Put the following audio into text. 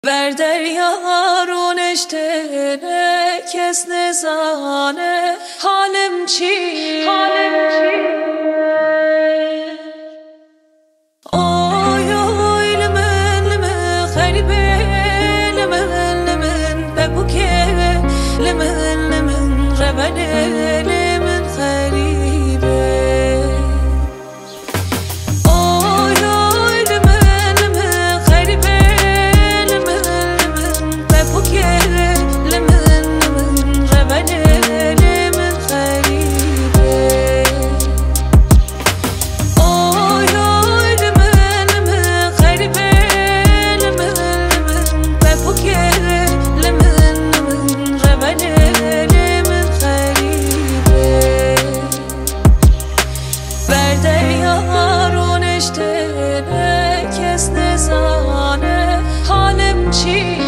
بر دریا رو نشتنه کس نزانه حالم چی آی آی لمن غریبه لمن ببوکه لمن ربنه لمن غریبه کس نزانه حالم چی